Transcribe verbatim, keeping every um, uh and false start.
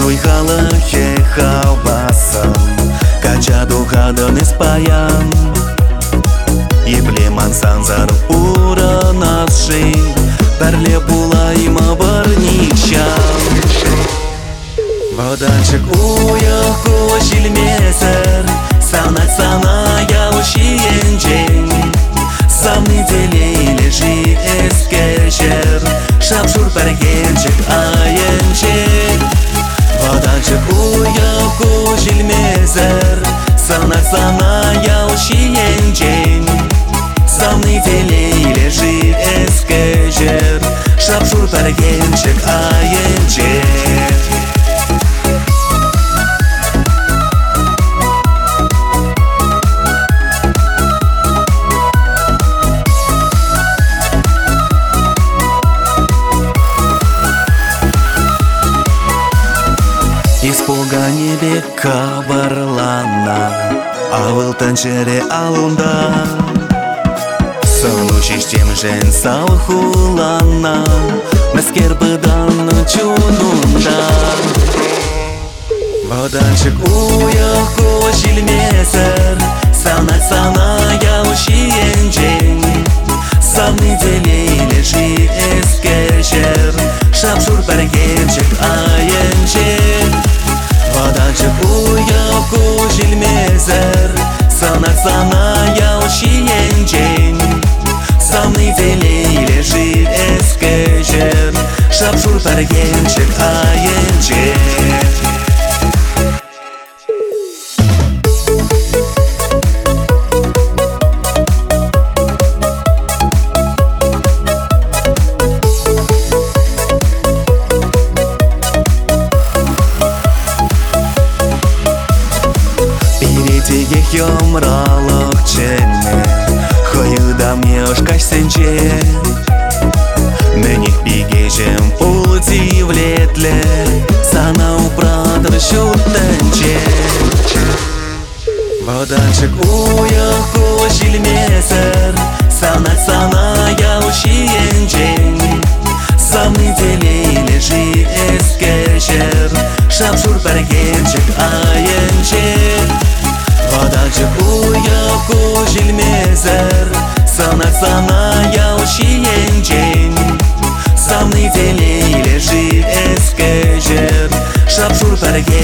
Туйхалахе хавасан Качаду хаданы спаян Еплеман санзар ура наши Бәрле булайма барничан Воданчик уяху жилмесер Санать сана яушиенчен Самны делейле жи эскешер Шапшур бәргенчик аенчек Воданчик уяху жилмесер Санать сана яушиенчен Самны делейле жи эскешер Шапшур бәргенчик аенчек Испугане бека барлана Авыл танчере алунда Сону чистем жен салхулана Мескер быдан чунунда Воданчик уяху жилмесер Санать сана яушиенчен Самны делейле жи эскешер Шапшур бәргенчик аенчек Воданчик уяху жилмезер Санать сана яушиенчен Самны делейле жи эскешер Шапшур бәргенчик аенчек Йомралок чене Хойыдам ешкаш сенче Мених бигежем пулти влетле Сана упрадр шутенче Воданчик уяху жилмесер Санать сана яушиенчен Самны делейле жи эскешер Шапшур бәргенчик аенчек Воданчик уяху жилмезер Санать сана яушиенчен Самны делейле жи эскешер Шапшур бәргенчик